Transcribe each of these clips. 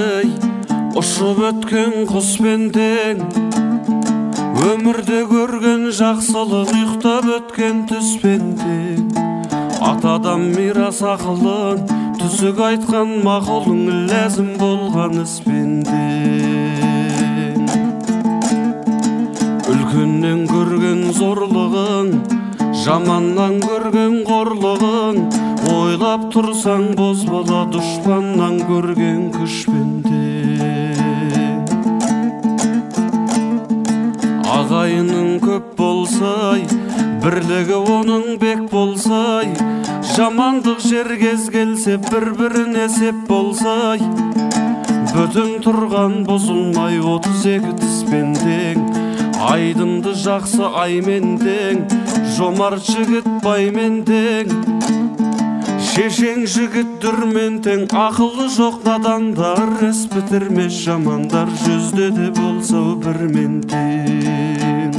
ей, ұшып өткен құспен тең. Өмірде көрген жақсылық ұйықтап өткен түспен тең. Атадан мирас ақылын, түзік айтқан мақұлың ләзім болған іспен тең. Үлкеннен көрген зорлығың, жаманнан көрген қорлығың, ойлап тұрсаң бозбала дұшпаннан көрген күшпен тең. Ағайының көп болсай, бірлігі оның бек болсай, жамандық жергез келсе бір-біріне сеп болсай, бүтін тұрған бұзылмай 32 тіспен тең. Айдынды жақсы аймен тең, жомарт жігіт баймен тең. Шешең жігіт дүрмен тең, ақылы жоқ надандар іс бітірмес жамандар, жүзде де болса бірмен тең.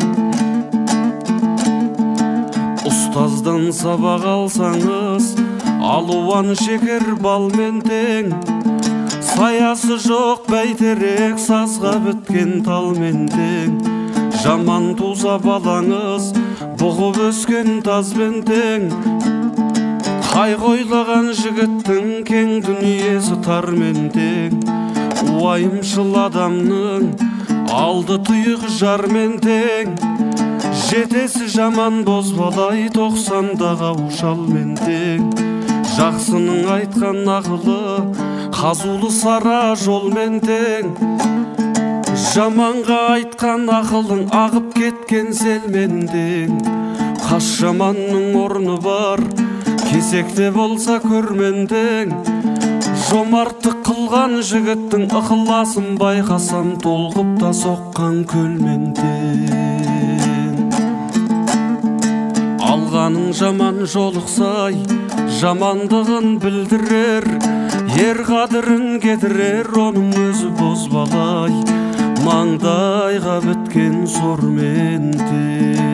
Ұстаздан сабақ алсаңыз, алуан шекер балмен тең. Саясы жоқ бәйтерек, сазға біткен талмен тең. Жаман туса балаңыз, бұғып өскен тазбен тең. Қай қойлаған жігіттің кең дүниесі тармен тең. Уайымшыл адамның алды тұйық жармен тең. Жетесі жаман бозбалай 90-дағы ушалмен тең. Жақсының айтқан ақылы, қазулы сара жолмен тең. Жаманға айтқан ақылың ағып кеткен селмен тең. Қас жаманның орны бар, кесекте болса көрмен тең. Жомарттық қылған жігіттің ықыласын байқасам, толқып та соққан көлмен тең. Алғаның жаман жолықсай, жамандығын білдірер, ер қадірін кетірер, оның өзі бозбалай, маңдайға біткен сормен тең.